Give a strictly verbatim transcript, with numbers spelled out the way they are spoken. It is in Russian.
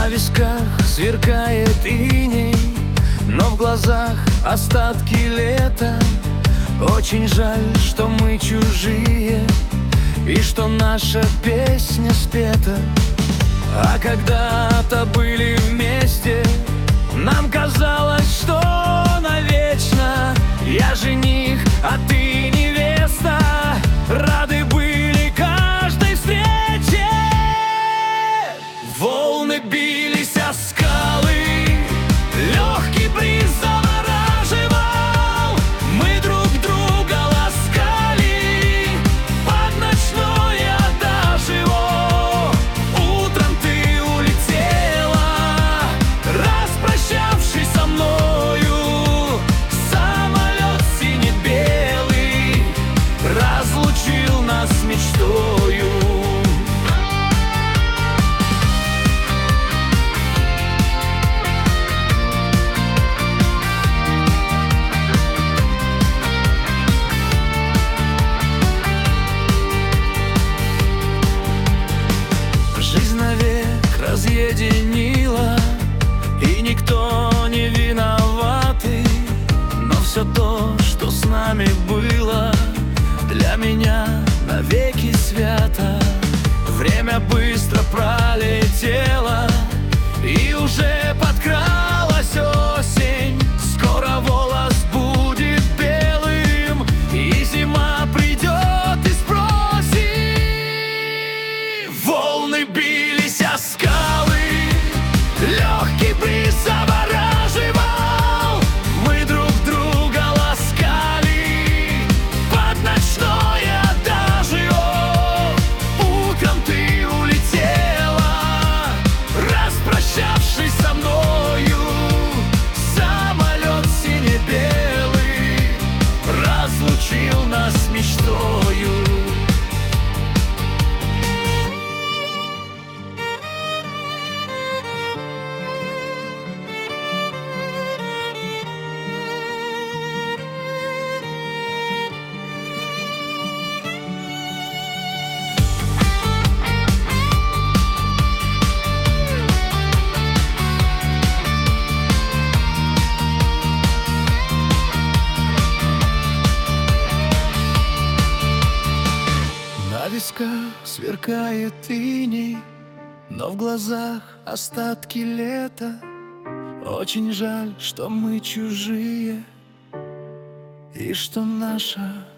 На висках сверкает иней, но в глазах остатки лета. Очень жаль, что мы чужие, и что наша песня спета. А когда-то были вместе, нам казалось, что навечно. Я жених, а ты невеста, рады были каждой встрече. Волны бились о скалы, легкий бриз завораживал. Мы друг друга ласкали под ночное адажио. Утром ты улетела, распрощавшись со мною. Самолет сине-белый разлучил нас с мечтою. Разъединила, и никто не виноватый. Но все то, что с нами было, для меня навеки свято. Время быстро пролетело, и уже подкралась осень. Скоро волос будет белым, и зима придет и спросит. Волны бились о скалы, легкий бриз завораживал. Мы друг друга ласкали под ночное адажио. Утром ты улетела, распрощавшись со мною. Самолет сине-белый разлучил нас с мечтою. На висках сверкает иней, но в глазах остатки лета. Очень жаль, что мы чужие, и что наша